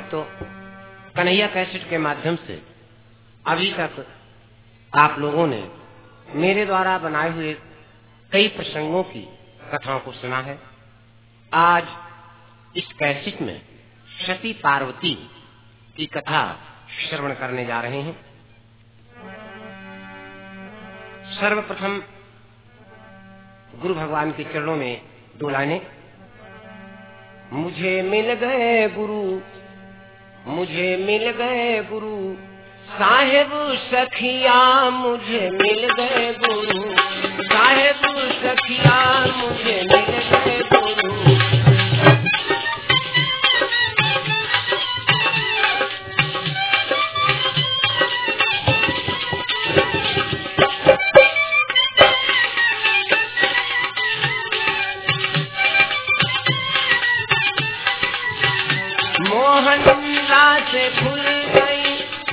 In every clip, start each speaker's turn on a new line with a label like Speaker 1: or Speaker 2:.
Speaker 1: भक्तों, कन्हैया कैसेट के माध्यम से अभी तक आप लोगों ने मेरे द्वारा बनाए हुए कई प्रसंगों की कथाओं को सुना है। आज इस कैसेट में सती पार्वती की कथा श्रवण करने जा रहे हैं। सर्वप्रथम गुरु भगवान के चरणों में दो लाइनें। मुझे मिल गए गुरु, मुझे मिल गए गुरु, साहेब सखिया मुझे मिल गए गुरु, साहेब सखिया मुझे मिल गए गुरु। मोहन इंद्रा से खुल गई,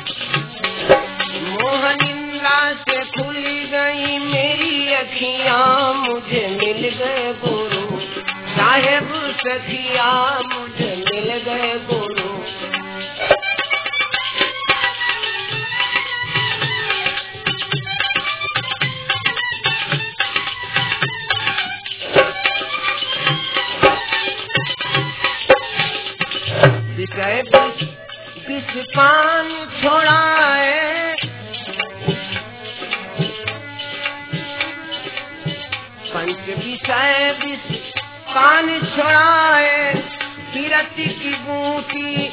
Speaker 1: मोहन इंद्रा से खुल गई मेरी अखियां, मुझे मिल गए गुरु, साहेब सखिया मुझे मिल गए गुरु। विषय विष पान छोड़ाए, पंच विषय विष पान छोड़ाए, विरति की बूटी,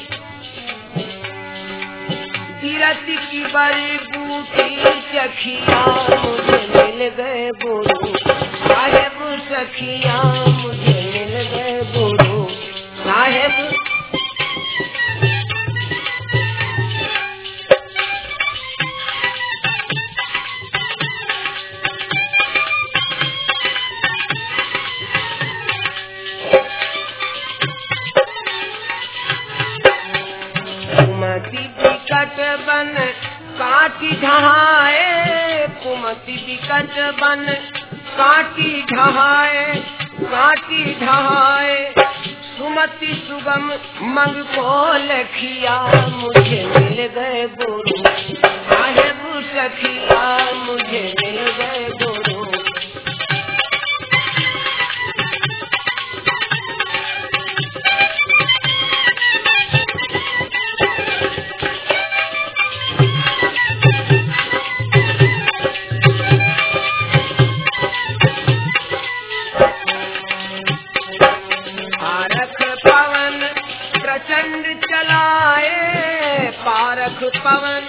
Speaker 1: विरति की बड़ी बूटी सखिया मुझे मिल गए गुरु, साहेब सखिया मुझे मिल गए गुरु, साहेब। कुमति विकट बन काटी ढहाए, कुमति विकट बन काटी ढहाए, काटी ढहाए, सुमति सुगम मंग को लखिया मुझे मिल गए गुरु, साहेब सखिया मुझे मिल गए गुरु। प्रचंड चलाए पारख पवन,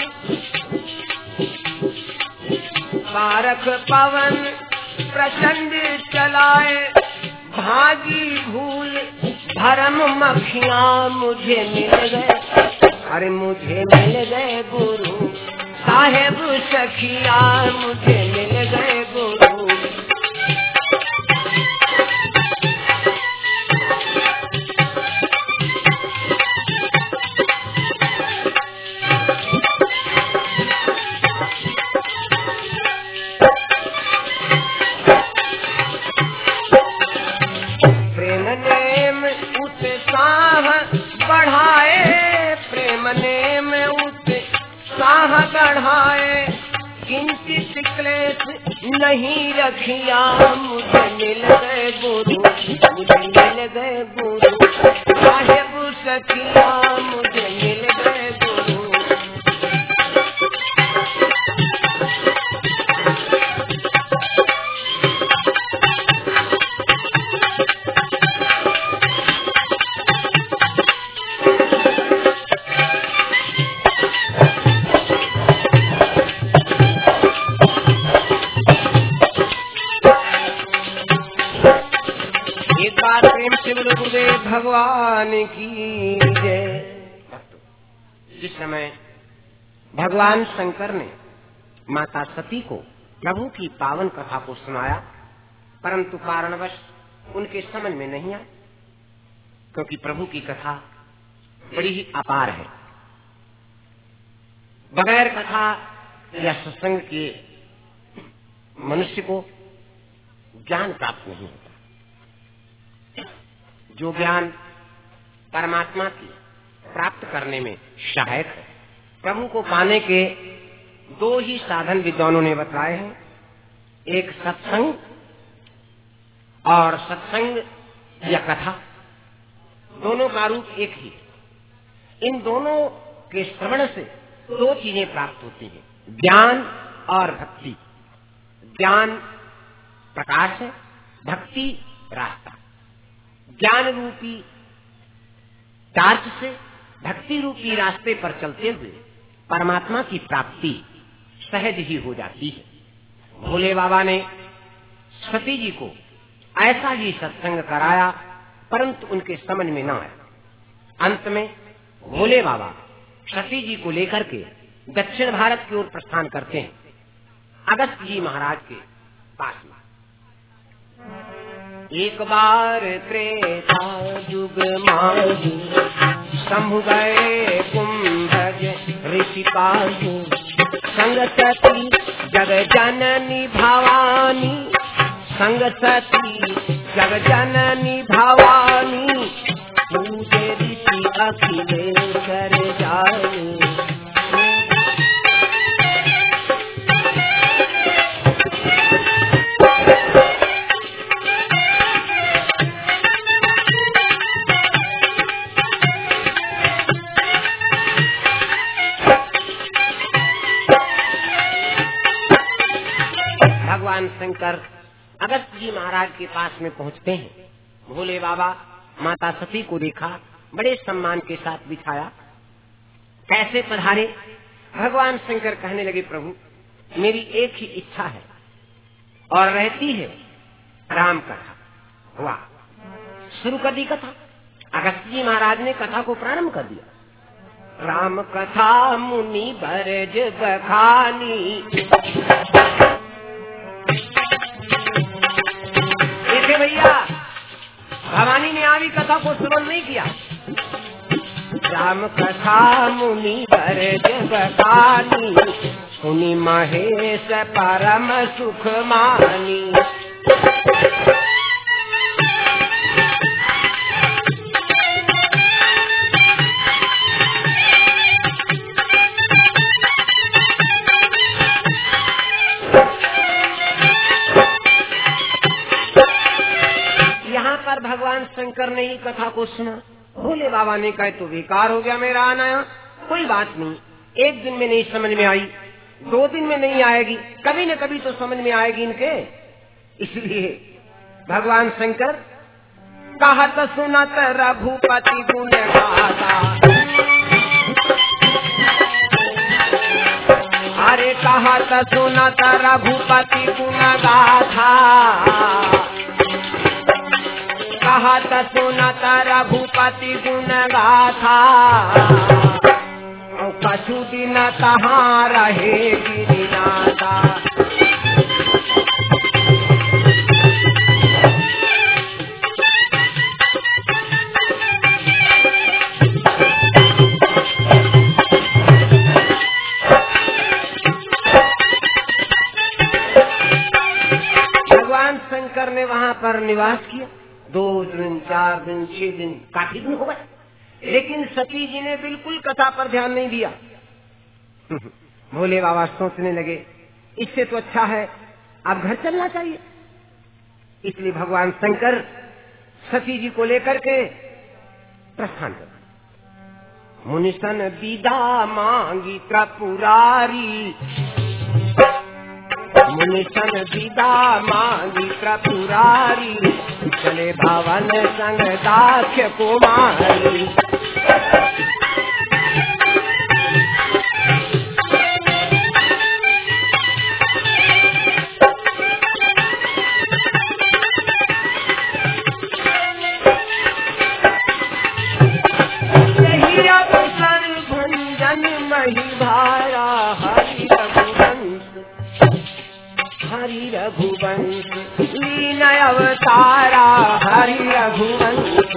Speaker 1: पारख पवन प्रचंड चलाए, भागी भूल भरम मखियां मुझे मिल गए, अरे मुझे मिल गए गुरु, साहेब सखिया मुझे मिल गए गुरु। प्रेम नेम उत्साह बढ़ाए, प्रेम नेम उत्साह बढ़ाए, किंचित क्लेश नहीं रखिया मुझे मिल गए गुरु, मुझे मिल गए गुरु, साहेब सखिया मुझे मिल गए गुरु। प्रेम से बोलो गुरुदेव भगवान की जय। जिस समय भगवान शंकर ने माता सती को प्रभु की पावन कथा को सुनाया, परंतु कारणवश उनके समझ में नहीं आया, क्योंकि प्रभु की कथा बड़ी ही अपार है। बगैर कथा या सत्संग के मनुष्य को ज्ञान प्राप्त नहीं होता। जो ज्ञान परमात्मा की प्राप्त करने में सहायक है। प्रभु को पाने के दो ही साधन विद्वानों ने बताए हैं, एक सत्संग और सत्संग या कथा, दोनों का रूप एक ही है। इन दोनों के श्रवण से दो चीजें प्राप्त होती हैं, ज्ञान और भक्ति। ज्ञान प्रकाश है, भक्ति रास्ता। ज्ञान रूपी टार्च से भक्ति रूपी रास्ते पर चलते हुए परमात्मा की प्राप्ति सहज ही हो जाती है। भोले बाबा ने सती जी को ऐसा ही सत्संग कराया, परंतु उनके समझ में न आया। अंत में भोले बाबा सती जी को लेकर के दक्षिण भारत की ओर प्रस्थान करते हैं, अगस्त जी महाराज के पास में। एक बार त्रेता युग माही, शंभु गए कुंभज ऋषि पाहु, संग सती जग जननी भवानी, संग सती जग जननी भवानी, पूजे ऋषि अखिलेश्वर जानी। भगवान शंकर अगस्त जी महाराज के पास में पहुंचते हैं। भोले बाबा माता सती को देखा, बड़े सम्मान के साथ बिठाया। कैसे पधारे? भगवान शंकर कहने लगे, प्रभु मेरी एक ही इच्छा है और रहती है राम कथा। हुआ शुरू कर दी कथा। अगस्त जी महाराज ने कथा को प्रारंभ कर दिया। राम कथा मुनि बरज बखानी, भैया भवानी ने आवी कथा को श्रवण नहीं किया। राम कथा मुनि बरज बखानी, सुनी महेश परम सुख मानी। भगवान शंकर ने ही कथा को सुना। भोले बाबा ने कहा तो बेकार हो गया मेरा आना। कोई बात नहीं, एक दिन में नहीं समझ में आई, 2 दिन में नहीं आएगी, कभी न कभी तो समझ में आएगी इनके। इसलिए भगवान शंकर कहत सुनत रघुपति गुण गाथा, अरे कहत सुनत रघुपति गुण गाथा, कहत सुनत रघुपति गुण गाथा, कछु दिन तहाँ रहे गिरिनाथा। भगवान शंकर ने वहाँ पर निवास किया। 2 दिन, 4 दिन, 6 दिन, काफी दिन हो गए, लेकिन सती जी ने बिल्कुल कथा पर ध्यान नहीं दिया। भोले बाबा सोचने लगे इससे तो अच्छा है अब घर चलना चाहिए। इसलिए भगवान शंकर सती जी को लेकर के प्रस्थान कर। मुनिसन विदा मांगी त्रिपुरारी, मुनिसन विदा मांगी त्रिपुरारी, चले भवन संग दाक्ष कुमारी। यही अवसर भंजन मही भारा, हरि रघुवंश, हरि रघुवंश, लीन अवतारा हरि रघुवंश।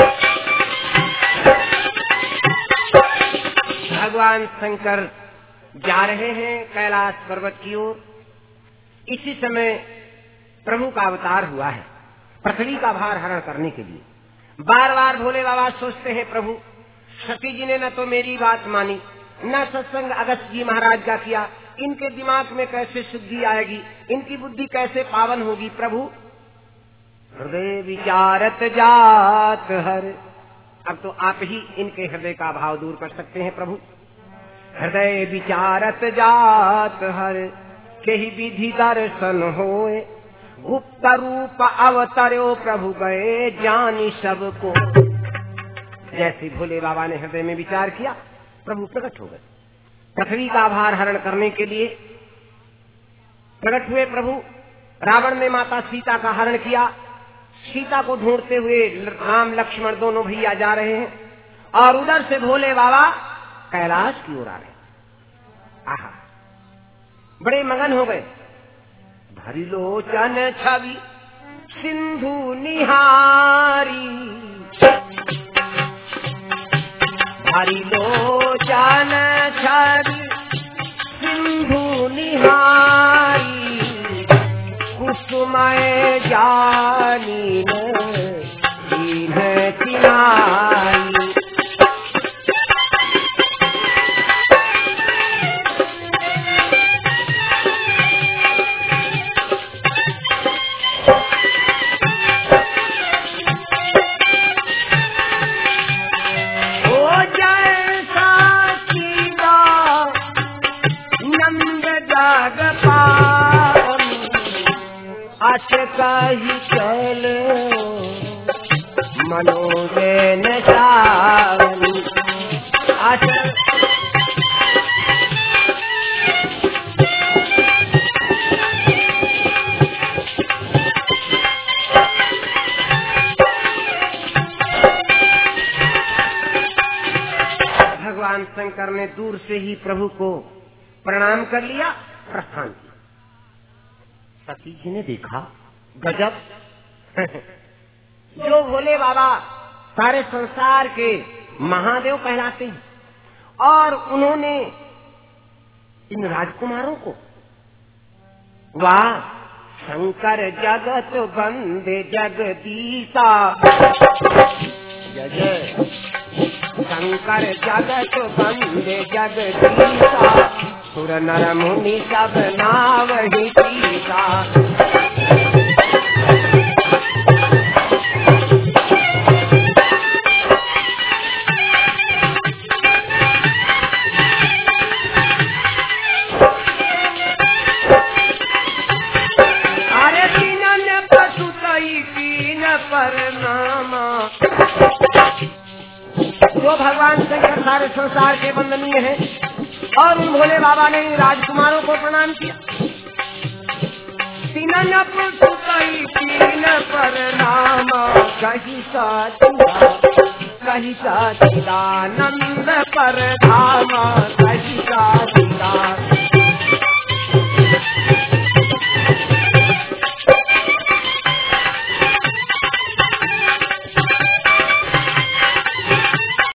Speaker 1: भगवान शंकर जा रहे हैं कैलाश पर्वत की ओर। इसी समय प्रभु का अवतार हुआ है पृथ्वी का भार हरण करने के लिए। बार बार भोले बाबा सोचते हैं, प्रभु सती जी ने न तो मेरी बात मानी, न सत्संग अगस्त जी महाराज का किया, इनके दिमाग में कैसे शुद्धि आएगी, इनकी बुद्धि कैसे पावन होगी। प्रभु हृदय विचारत जात हर, अब तो आप ही इनके हृदय का भाव दूर कर सकते हैं। प्रभु हृदय विचारत जात हर, केहि विधि दर्शन होए, गुप्त रूप अवतरो प्रभु गए जानी सबको। जैसे भोले बाबा ने हृदय में विचार किया, प्रभु प्रकट हो गए। पृथ्वी का भार हरण करने के लिए प्रकट हुए प्रभु। रावण ने माता सीता का हरण किया। सीता को ढूंढते हुए राम लक्ष्मण दोनों भैया जा रहे हैं और उधर से भोले बाबा कैलाश की ओर आ रहे। आहा, बड़े मगन हो गए। भरी लोचन छवि सिंधु निहारी, भरी लोचन छवि सिंधु निहारी, कुसुमय जानी दीन किनारी। कही चलो मनोजन सावनी, भगवान शंकर ने दूर से ही प्रभु को प्रणाम कर लिया, प्रस्थान किया। सती जी ने देखा, गजब जो भोले बाबा सारे संसार के महादेव कहलाते हैं और उन्होंने इन राजकुमारों को, वाह शंकर जगत बंदे जगदीशा, जय शंकर जगत बंदे जगदीशा, सुर नर मुनि सब नावहि सीता। जो भगवान शंकर सारे संसार के वंदनीय हैं और उन भोले बाबा ने राजकुमारों को प्रणाम किया। तीन तीन प्रणाम कही सचिदानंद पर धाम, कही